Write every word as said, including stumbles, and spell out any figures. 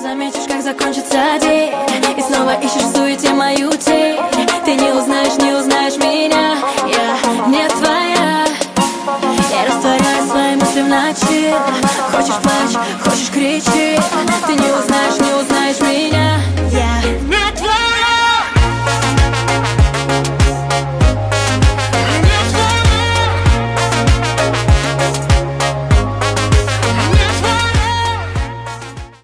заметишь, как закончится день, и снова ищешь в суете мою тень. Ты не узнаешь, не узнаешь меня, я не твоя. Я растворяю свои мысли в ночи. Хочешь плачь, хочешь кричи, ты не узнаешь, не узнаешь меня.